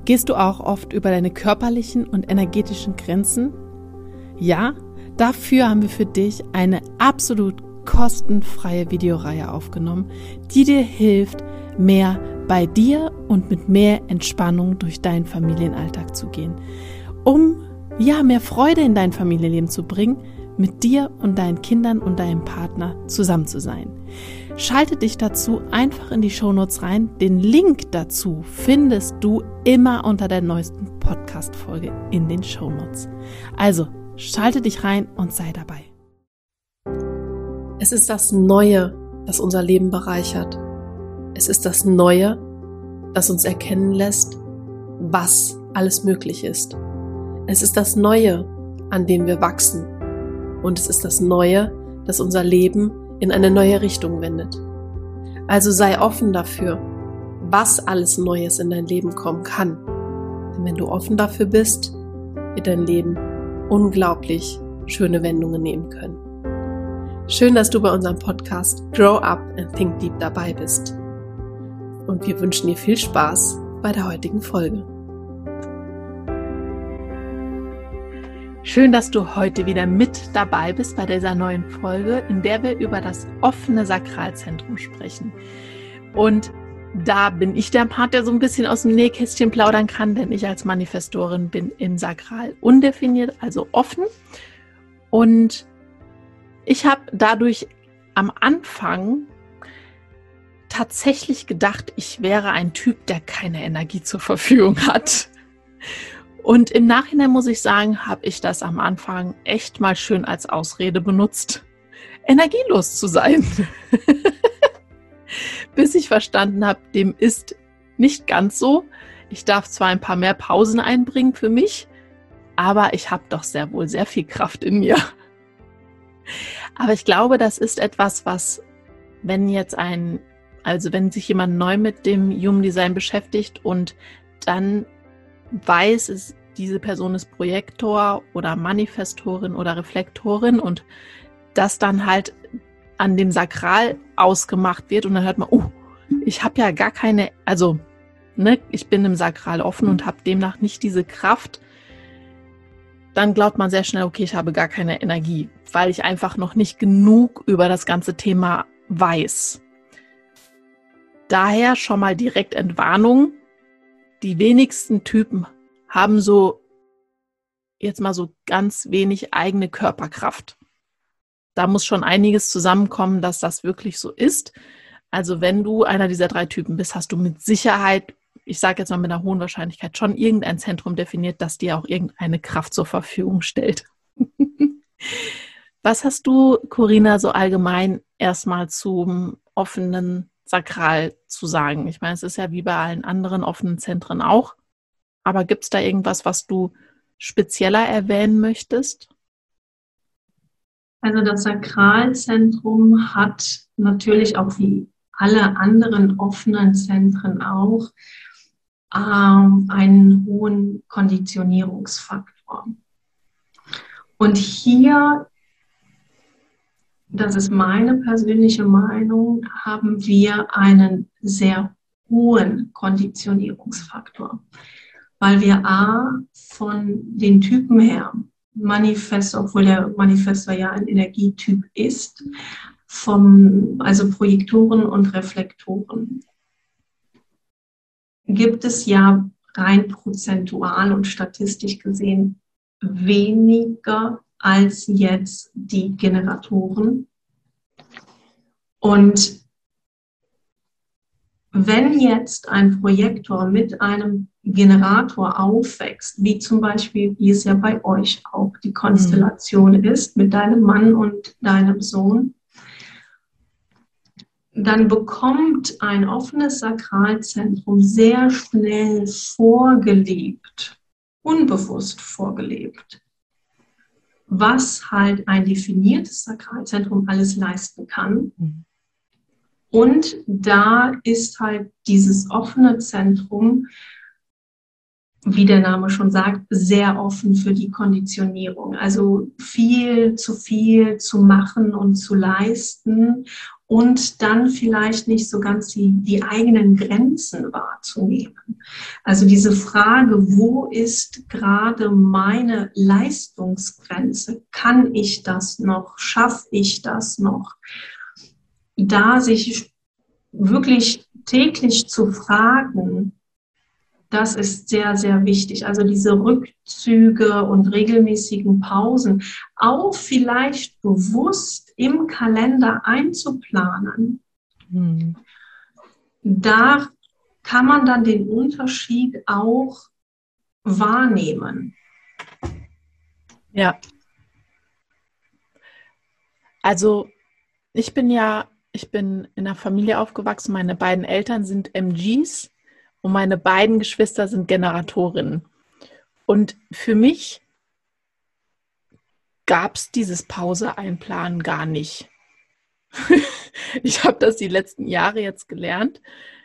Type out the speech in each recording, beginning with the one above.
Gehst du auch oft über deine körperlichen und energetischen Grenzen? Ja, dafür haben wir für dich eine absolut kostenfreie Videoreihe aufgenommen, die dir hilft, mehr bei dir und mit mehr Entspannung durch deinen Familienalltag zu gehen, um mehr Freude in dein Familienleben zu bringen, mit dir und deinen Kindern und deinem Partner zusammen zu sein. Schalte dich dazu einfach in die Shownotes rein. Den Link dazu findest du immer unter der neuesten Podcast-Folge in den Shownotes. Also, schalte dich rein und sei dabei. Es ist das Neue, das unser Leben bereichert. Es ist das Neue, das uns erkennen lässt, was alles möglich ist. Es ist das Neue, an dem wir wachsen. Und es ist das Neue, das unser Leben in eine neue Richtung wendet. Also sei offen dafür, was alles Neues in dein Leben kommen kann. Denn wenn du offen dafür bist, wird dein Leben unglaublich schöne Wendungen nehmen können. Schön, dass du bei unserem Podcast Grow Up and Think Deep dabei bist. Und wir wünschen dir viel Spaß bei der heutigen Folge. Schön, dass du heute wieder mit dabei bist bei dieser neuen Folge, in der wir über das offene Sakralzentrum sprechen. Und da bin ich der Part, der so ein bisschen aus dem Nähkästchen plaudern kann, denn ich als Manifestorin bin im Sakral undefiniert, also offen. Und ich habe dadurch am Anfang tatsächlich gedacht, ich wäre ein Typ, der keine Energie zur Verfügung hat. Und im Nachhinein muss ich sagen, habe ich das am Anfang echt mal schön als Ausrede benutzt, energielos zu sein. Bis ich verstanden habe, dem ist nicht ganz so. Ich darf zwar ein paar mehr Pausen einbringen für mich, aber ich habe doch sehr wohl sehr viel Kraft in mir. Aber ich glaube, das ist etwas, was, wenn sich jemand neu mit dem Human Design beschäftigt und dann weiß, diese Person ist Projektor oder Manifestorin oder Reflektorin und das dann halt an dem Sakral ausgemacht wird und dann hört man, ich habe ja gar keine, ich bin im Sakral offen und habe demnach nicht diese Kraft, dann glaubt man sehr schnell, okay, ich habe gar keine Energie, weil ich einfach noch nicht genug über das ganze Thema weiß. Daher schon mal direkt Entwarnung. Die wenigsten Typen haben jetzt mal so ganz wenig eigene Körperkraft. Da muss schon einiges zusammenkommen, dass das wirklich so ist. Also wenn du einer dieser 3 Typen bist, hast du mit Sicherheit, ich sage jetzt mal mit einer hohen Wahrscheinlichkeit, schon irgendein Zentrum definiert, das dir auch irgendeine Kraft zur Verfügung stellt. Was hast du, Corinna, so allgemein erstmal zum offenen Sakral zu sagen? Ich meine, es ist ja wie bei allen anderen offenen Zentren auch. Aber gibt es da irgendwas, was du spezieller erwähnen möchtest? Also das Sakralzentrum hat natürlich auch wie alle anderen offenen Zentren auch einen hohen Konditionierungsfaktor. Und hier, das ist meine persönliche Meinung, haben wir einen sehr hohen Konditionierungsfaktor, weil wir von den Typen her, obwohl der Manifestor ja ein Energietyp ist, also Projektoren und Reflektoren, gibt es ja rein prozentual und statistisch gesehen weniger als jetzt die Generatoren. Und wenn jetzt ein Projektor mit einem Generator aufwächst, wie zum Beispiel, wie es ja bei euch auch die Konstellation ist, mit deinem Mann und deinem Sohn, dann bekommt ein offenes Sakralzentrum sehr schnell vorgelebt, unbewusst vorgelebt, was halt ein definiertes Sakralzentrum alles leisten kann. Und da ist halt dieses offene Zentrum, wie der Name schon sagt, sehr offen für die Konditionierung. Also viel zu machen und zu leisten und dann vielleicht nicht so ganz die eigenen Grenzen wahrzunehmen. Also diese Frage, wo ist gerade meine Leistungsgrenze? Kann ich das noch? Schaffe ich das noch? Da sich wirklich täglich zu fragen, das ist sehr, sehr wichtig. Also diese Rückzüge und regelmäßigen Pausen auch vielleicht bewusst im Kalender einzuplanen. Da kann man dann den Unterschied auch wahrnehmen. Ja. Also ich bin in einer Familie aufgewachsen. Meine beiden Eltern sind MGs und meine beiden Geschwister sind Generatorinnen. Und für mich gab es dieses Pause einplanen gar nicht. Ich habe das die letzten Jahre jetzt gelernt,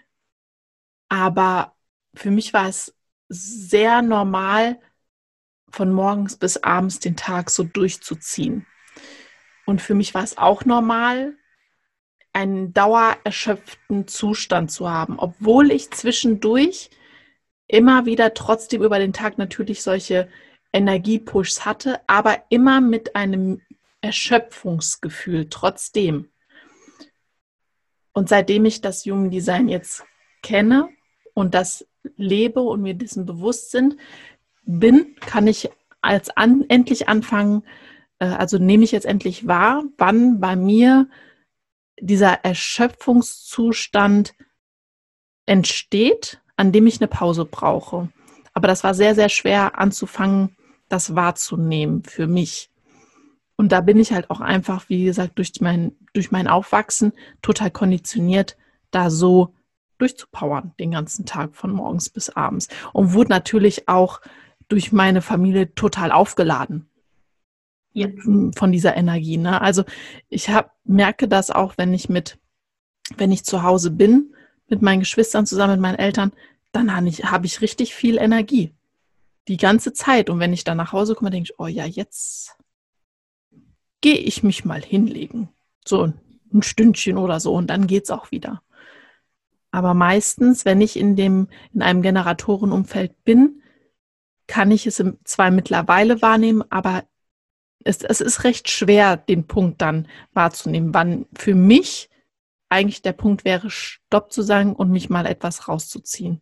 aber für mich war es sehr normal, von morgens bis abends den Tag so durchzuziehen. Und für mich war es auch normal, einen dauererschöpften Zustand zu haben, obwohl ich zwischendurch immer wieder trotzdem über den Tag natürlich solche Energiepushs hatte, aber immer mit einem Erschöpfungsgefühl trotzdem. Und seitdem ich das Human Design jetzt kenne und das lebe und mir dessen bewusst bin, kann ich endlich anfangen, also nehme ich jetzt endlich wahr, wann bei mir dieser Erschöpfungszustand entsteht, an dem ich eine Pause brauche. Aber das war sehr, sehr schwer anzufangen, das wahrzunehmen für mich. Und da bin ich halt auch einfach, wie gesagt, durch mein Aufwachsen total konditioniert, da so durchzupowern den ganzen Tag von morgens bis abends. Und wurde natürlich auch durch meine Familie total aufgeladen. Ja. Von dieser Energie. Ne? Also ich merke das auch, wenn ich zu Hause bin, mit meinen Geschwistern zusammen, mit meinen Eltern, dann habe ich richtig viel Energie. Die ganze Zeit. Und wenn ich dann nach Hause komme, denke ich, oh ja, jetzt gehe ich mich mal hinlegen. So ein Stündchen oder so und dann geht's auch wieder. Aber meistens, wenn ich in einem Generatorenumfeld bin, kann ich es zwar mittlerweile wahrnehmen, aber es ist recht schwer, den Punkt dann wahrzunehmen, wann für mich eigentlich der Punkt wäre, Stopp zu sagen und mich mal etwas rauszuziehen.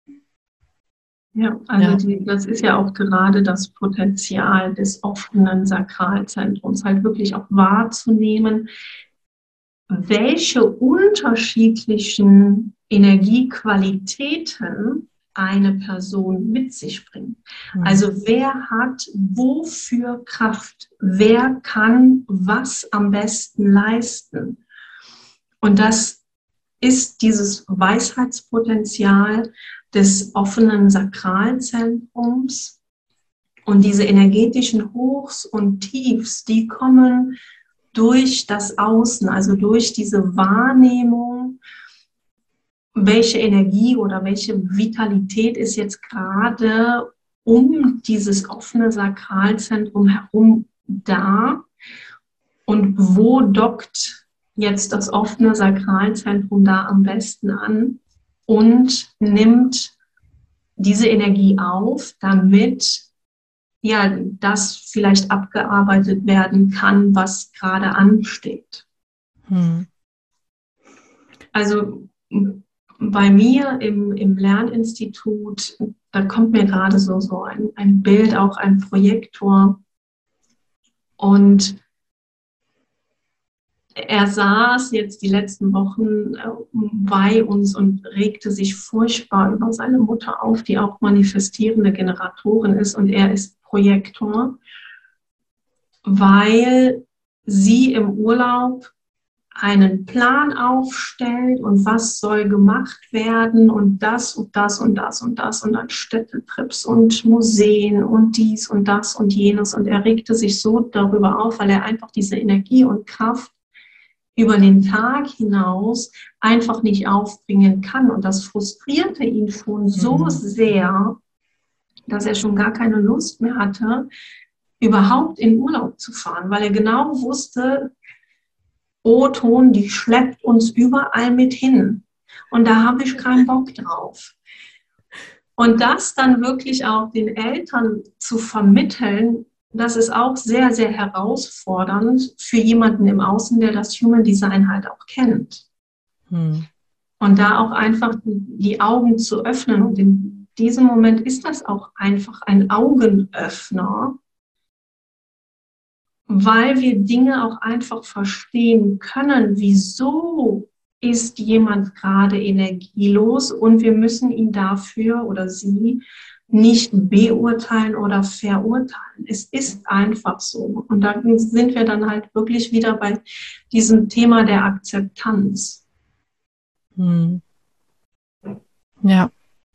Ja, also das ist ja auch gerade das Potenzial des offenen Sakralzentrums, halt wirklich auch wahrzunehmen, welche unterschiedlichen Energiequalitäten eine Person mit sich bringt. Also wer hat wofür Kraft? Wer kann was am besten leisten? Und das ist dieses Weisheitspotenzial des offenen Sakralzentrums. Und diese energetischen Hochs und Tiefs, die kommen durch das Außen, also durch diese Wahrnehmung, welche Energie oder welche Vitalität ist jetzt gerade um dieses offene Sakralzentrum herum da und wo dockt jetzt das offene Sakralzentrum da am besten an und nimmt diese Energie auf, damit ja das vielleicht abgearbeitet werden kann, was gerade ansteht. Also bei mir im Lerninstitut, da kommt mir gerade so ein Bild, auch ein Projektor. Und er saß jetzt die letzten Wochen bei uns und regte sich furchtbar über seine Mutter auf, die auch manifestierende Generatorin ist. Und er ist Projektor, weil sie im Urlaub einen Plan aufstellt und was soll gemacht werden und das und das und das und das und dann Städtetrips und Museen und dies und das und jenes. Und er regte sich so darüber auf, weil er einfach diese Energie und Kraft über den Tag hinaus einfach nicht aufbringen kann. Und das frustrierte ihn schon so sehr, dass er schon gar keine Lust mehr hatte, überhaupt in Urlaub zu fahren, weil er genau wusste, O-Ton, die schleppt uns überall mit hin. Und da habe ich keinen Bock drauf. Und das dann wirklich auch den Eltern zu vermitteln, das ist auch sehr, sehr herausfordernd für jemanden im Außen, der das Human Design halt auch kennt. Und da auch einfach die Augen zu öffnen. Und in diesem Moment ist das auch einfach ein Augenöffner, weil wir Dinge auch einfach verstehen können, wieso ist jemand gerade energielos und wir müssen ihn dafür oder sie nicht beurteilen oder verurteilen. Es ist einfach so. Und da sind wir dann halt wirklich wieder bei diesem Thema der Akzeptanz. Ja.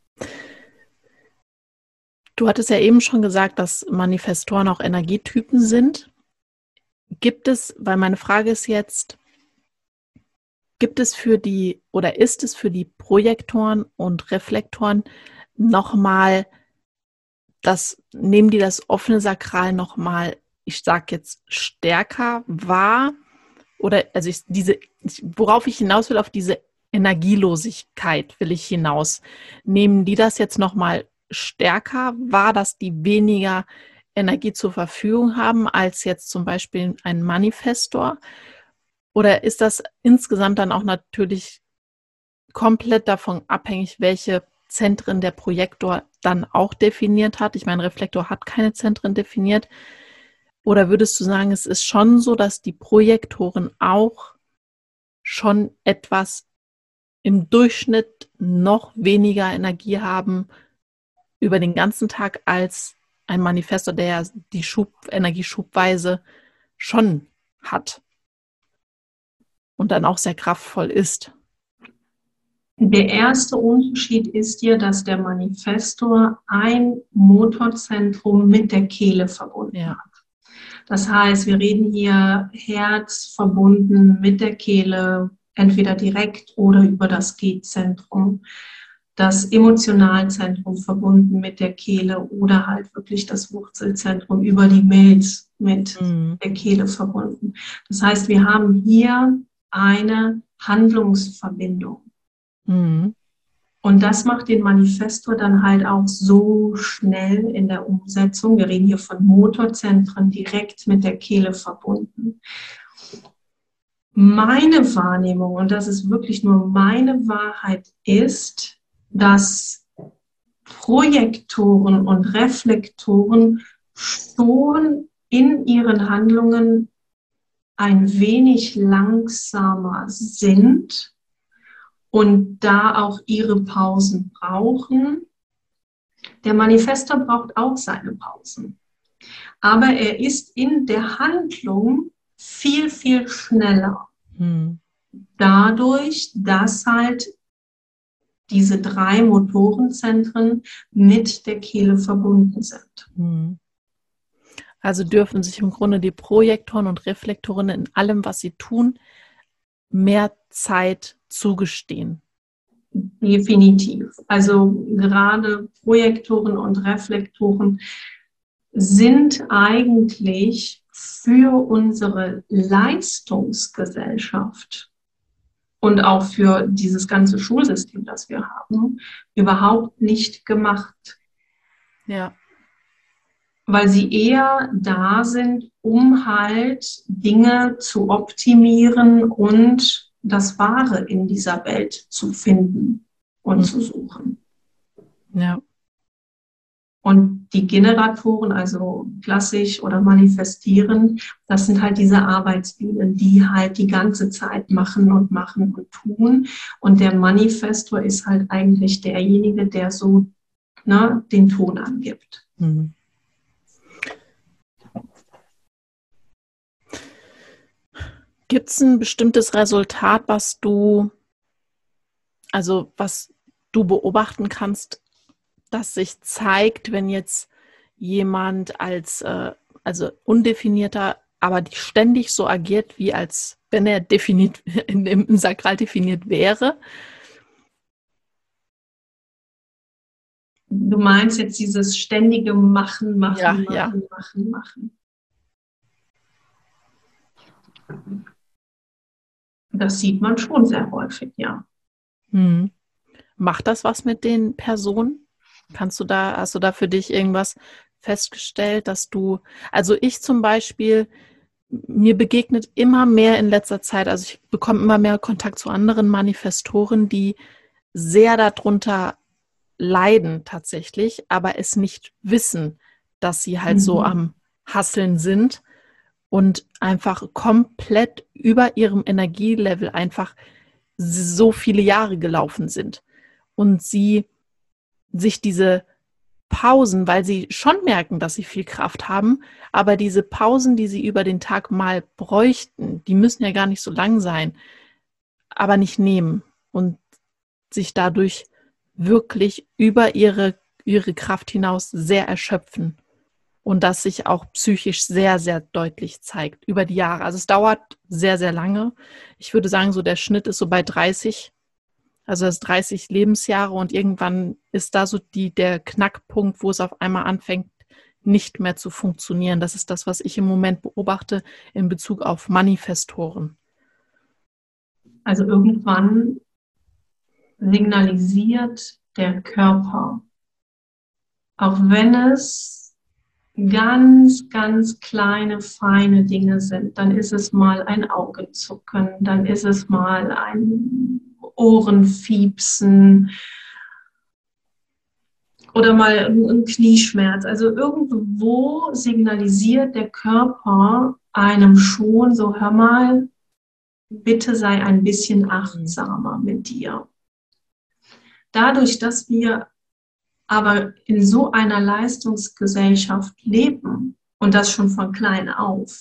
Du hattest ja eben schon gesagt, dass Manifestoren auch Energietypen sind. Gibt es, weil meine Frage ist jetzt, gibt es für die oder ist es für die Projektoren und Reflektoren nochmal nehmen die das offene Sakral nochmal, ich sage jetzt, stärker wahr? Oder also worauf ich hinaus will, auf diese Energielosigkeit will ich hinaus. Nehmen die das jetzt nochmal stärker wahr, dass die weniger Energie zur Verfügung haben als jetzt zum Beispiel ein Manifestor? Oder ist das insgesamt dann auch natürlich komplett davon abhängig, welche Zentren der Projektor dann auch definiert hat? Ich meine, Reflektor hat keine Zentren definiert. Oder würdest du sagen, es ist schon so, dass die Projektoren auch schon etwas im Durchschnitt noch weniger Energie haben über den ganzen Tag als ein Manifestor, der ja die Energieschubweise schon hat und dann auch sehr kraftvoll ist? Der erste Unterschied ist ja, dass der Manifestor ein Motorzentrum mit der Kehle verbunden hat. Das heißt, wir reden hier Herz verbunden mit der Kehle, entweder direkt oder über das G-Zentrum. Das Emotionalzentrum verbunden mit der Kehle oder halt wirklich das Wurzelzentrum über die Milz mit der Kehle verbunden. Das heißt, wir haben hier eine Handlungsverbindung. Und das macht den Manifestor dann halt auch so schnell in der Umsetzung. Wir reden hier von Motorzentren direkt mit der Kehle verbunden. Meine Wahrnehmung, und das ist wirklich nur meine Wahrheit, ist, dass Projektoren und Reflektoren schon in ihren Handlungen ein wenig langsamer sind und da auch ihre Pausen brauchen. Der Manifestor braucht auch seine Pausen. Aber er ist in der Handlung viel, viel schneller. Dadurch, dass halt diese 3 Motorenzentren mit der Kehle verbunden sind. Also dürfen sich im Grunde die Projektoren und Reflektoren in allem, was sie tun, mehr Zeit zugestehen. Definitiv. Also gerade Projektoren und Reflektoren sind eigentlich für unsere Leistungsgesellschaft und auch für dieses ganze Schulsystem, das wir haben, überhaupt nicht gemacht. Ja. Weil sie eher da sind, um halt Dinge zu optimieren und das Wahre in dieser Welt zu finden und zu suchen. Ja. Und die Generatoren, also klassisch oder manifestieren, das sind halt diese Arbeitsbienen, die halt die ganze Zeit machen und tun. Und der Manifestor ist halt eigentlich derjenige, der so den Ton angibt. Gibt es ein bestimmtes Resultat, was du beobachten kannst, das sich zeigt, wenn jetzt jemand als undefinierter, aber ständig so agiert, wie als wenn er definiert, im Sakral definiert wäre? Du meinst jetzt dieses ständige Machen. Das sieht man schon sehr häufig, ja. Hm. Macht das was mit den Personen? Hast du da für dich irgendwas festgestellt, also ich zum Beispiel, mir begegnet immer mehr in letzter Zeit, also ich bekomme immer mehr Kontakt zu anderen Manifestoren, die sehr darunter leiden tatsächlich, aber es nicht wissen, dass sie halt so am Hasseln sind und einfach komplett über ihrem Energielevel einfach so viele Jahre gelaufen sind. Und sie sich diese Pausen, weil sie schon merken, dass sie viel Kraft haben, aber diese Pausen, die sie über den Tag mal bräuchten, die müssen ja gar nicht so lang sein, aber nicht nehmen und sich dadurch wirklich über ihre Kraft hinaus sehr erschöpfen. Und das sich auch psychisch sehr, sehr deutlich zeigt über die Jahre. Also es dauert sehr, sehr lange. Ich würde sagen, so der Schnitt ist so bei 30. Also das 30 Lebensjahre und irgendwann ist da so der Knackpunkt, wo es auf einmal anfängt, nicht mehr zu funktionieren. Das ist das, was ich im Moment beobachte in Bezug auf Manifestoren. Also irgendwann signalisiert der Körper, auch wenn es ganz, ganz kleine, feine Dinge sind, dann ist es mal ein Augenzucken, dann ist es mal ein Ohrenfiepsen oder mal ein Knieschmerz. Also irgendwo signalisiert der Körper einem schon, so hör mal, bitte sei ein bisschen achtsamer mit dir. Dadurch, dass wir aber in so einer Leistungsgesellschaft leben und das schon von klein auf,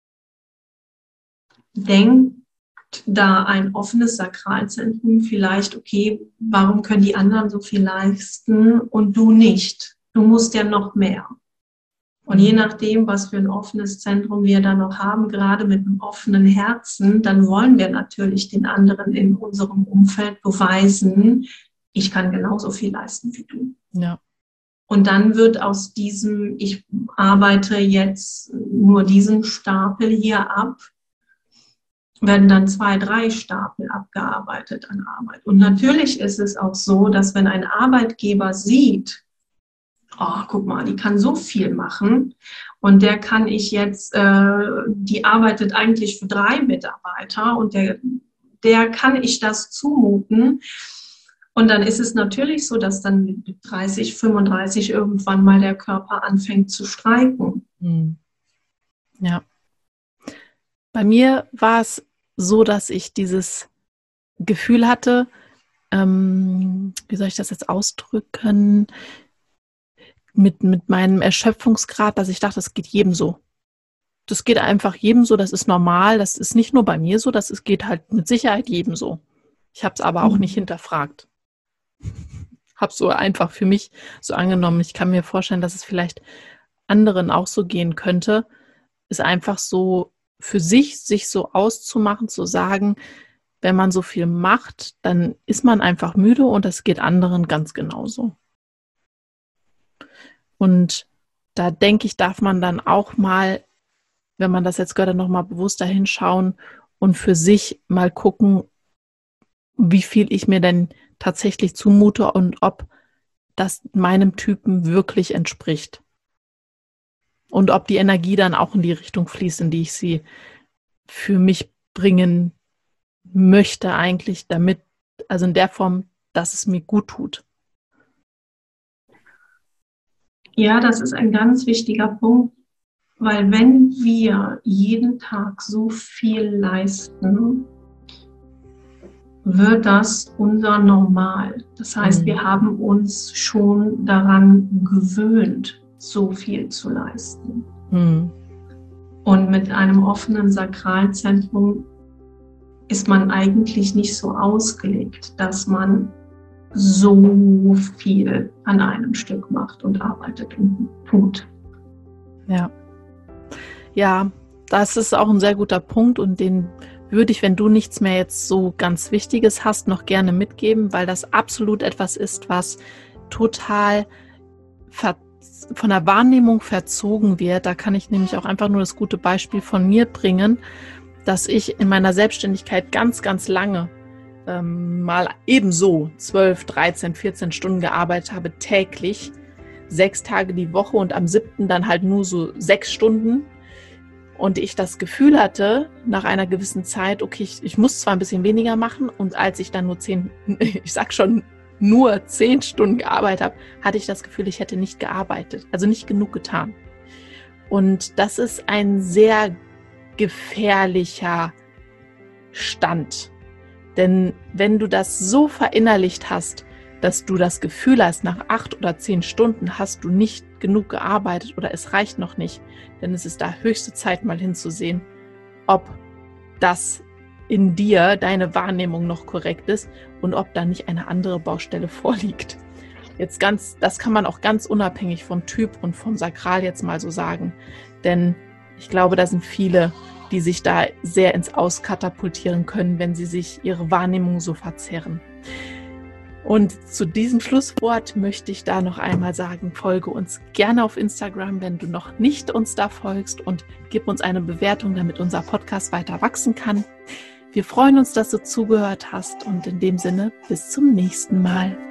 denkt da ein offenes Sakralzentrum vielleicht, okay, warum können die anderen so viel leisten und du nicht? Du musst ja noch mehr. Und je nachdem, was für ein offenes Zentrum wir da noch haben, gerade mit einem offenen Herzen, dann wollen wir natürlich den anderen in unserem Umfeld beweisen, ich kann genauso viel leisten wie du. Ja. Und dann wird aus diesem, ich arbeite jetzt nur diesen Stapel hier ab, werden dann 2, 3 Stapel abgearbeitet an Arbeit. Und natürlich ist es auch so, dass wenn ein Arbeitgeber sieht, oh, guck mal, die kann so viel machen und der kann ich jetzt, die arbeitet eigentlich für 3 Mitarbeiter und der kann ich das zumuten. Und dann ist es natürlich so, dass dann mit 30, 35 irgendwann mal der Körper anfängt zu streiken. Ja. Bei mir war es so, dass ich dieses Gefühl hatte, wie soll ich das jetzt ausdrücken, mit meinem Erschöpfungsgrad, dass ich dachte, das geht jedem so. Das geht einfach jedem so, das ist normal, das ist nicht nur bei mir so, geht halt mit Sicherheit jedem so. Ich habe es aber auch nicht hinterfragt. Habe so einfach für mich so angenommen. Ich kann mir vorstellen, dass es vielleicht anderen auch so gehen könnte, ist einfach so für sich so auszumachen, zu sagen, wenn man so viel macht, dann ist man einfach müde und das geht anderen ganz genauso. Und da denke ich, darf man dann auch mal, wenn man das jetzt gehört, dann nochmal bewusster hinschauen und für sich mal gucken, wie viel ich mir denn tatsächlich zumute und ob das meinem Typen wirklich entspricht. Und ob die Energie dann auch in die Richtung fließt, in die ich sie für mich bringen möchte eigentlich, damit, also in der Form, dass es mir gut tut. Ja, das ist ein ganz wichtiger Punkt, weil wenn wir jeden Tag so viel leisten, wird das unser Normal. Das heißt, wir haben uns schon daran gewöhnt, so viel zu leisten. Und mit einem offenen Sakralzentrum ist man eigentlich nicht so ausgelegt, dass man so viel an einem Stück macht und arbeitet und tut. Ja. Ja, das ist auch ein sehr guter Punkt und den würde ich, wenn du nichts mehr jetzt so ganz Wichtiges hast, noch gerne mitgeben, weil das absolut etwas ist, was total von der Wahrnehmung verzogen wird. Da kann ich nämlich auch einfach nur das gute Beispiel von mir bringen, dass ich in meiner Selbstständigkeit ganz, ganz lange mal ebenso 12, 13, 14 Stunden gearbeitet habe, täglich, 6 Tage die Woche und am 7. dann halt nur so 6 Stunden. Und ich das Gefühl hatte, nach einer gewissen Zeit, okay, ich muss zwar ein bisschen weniger machen, und als ich dann nur 10 Stunden gearbeitet habe, hatte ich das Gefühl, ich hätte nicht gearbeitet, also nicht genug getan. Und das ist ein sehr gefährlicher Stand. Denn wenn du das so verinnerlicht hast, dass du das Gefühl hast, nach 8 oder 10 Stunden hast du nicht genug gearbeitet oder es reicht noch nicht, dann ist es da höchste Zeit, mal hinzusehen, ob das in dir, deine Wahrnehmung noch korrekt ist und ob da nicht eine andere Baustelle vorliegt. Das kann man auch ganz unabhängig vom Typ und vom Sakral jetzt mal so sagen, denn ich glaube, da sind viele, die sich da sehr ins Auskatapultieren können, wenn sie sich ihre Wahrnehmung so verzerren. Und zu diesem Schlusswort möchte ich da noch einmal sagen, folge uns gerne auf Instagram, wenn du noch nicht uns da folgst, und gib uns eine Bewertung, damit unser Podcast weiter wachsen kann. Wir freuen uns, dass du zugehört hast, und in dem Sinne, bis zum nächsten Mal.